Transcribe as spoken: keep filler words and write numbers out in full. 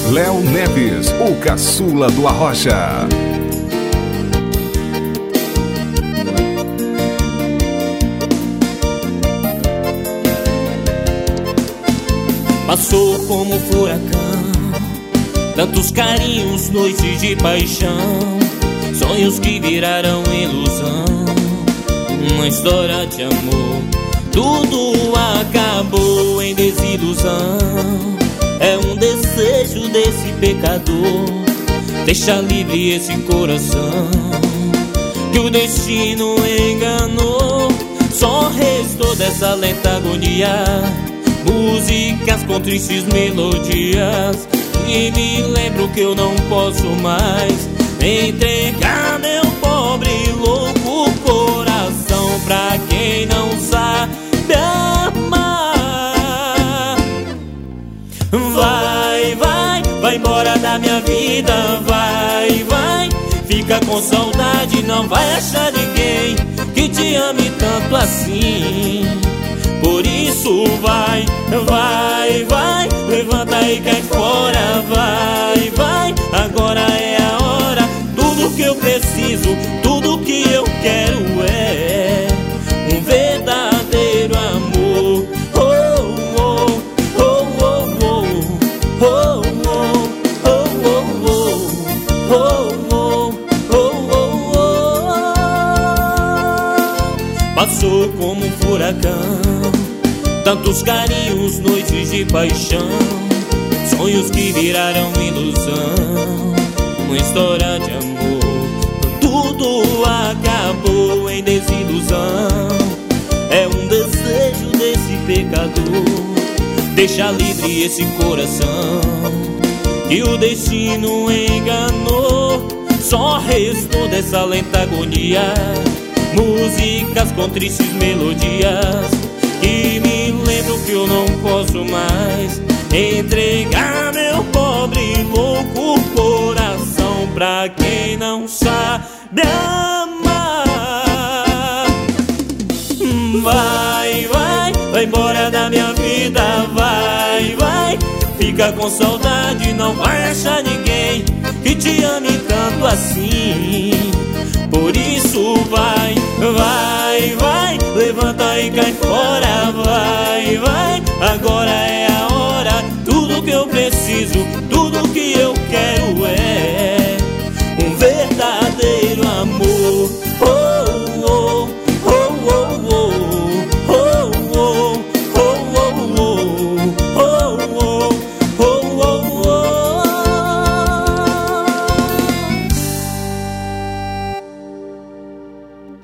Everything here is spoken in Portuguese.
Léo Neves, o caçula do Arrocha. Passou como um furacão, tantos carinhos, noites de paixão, sonhos que viraram ilusão, uma história de amor. Tudo acabou em desilusão. É um desejo desse pecador, deixa livre esse coração que o destino enganou. Só restou dessa lenta agonia músicas com tristes melodias, e me lembro que eu não posso mais entregar meu pobre e louco coração pra quem não sabe amar. Vai, vai, vai embora da minha vida, vai, vai, fica com saudade, não vai achar ninguém que te ame tanto assim. Por isso vai, vai, vai, levanta e cai fora, vai, vai, agora é a hora. Tudo que eu preciso, tudo que eu quero é um verdadeiro amor. Oh, oh, oh, oh, oh, oh, oh, oh, oh, oh, oh, oh, oh. Passou como um furacão, tantos carinhos, noites de paixão, sonhos que viraram ilusão, uma história de amor. Tudo acabou em desilusão. É um desejo desse pecador, deixa livre esse coração que o destino enganou. Só restou dessa lenta agonia músicas com tristes melodias, e me lembro que eu não posso mais entregar meu pobre e louco coração pra quem não sabe amar. Vai, vai, vai embora da minha vida, vai, vai, fica com saudade, não vai achar ninguém que te ame tanto assim. Por isso vai, vai, vai, levanta e cai fora, vai, vai, agora é a hora.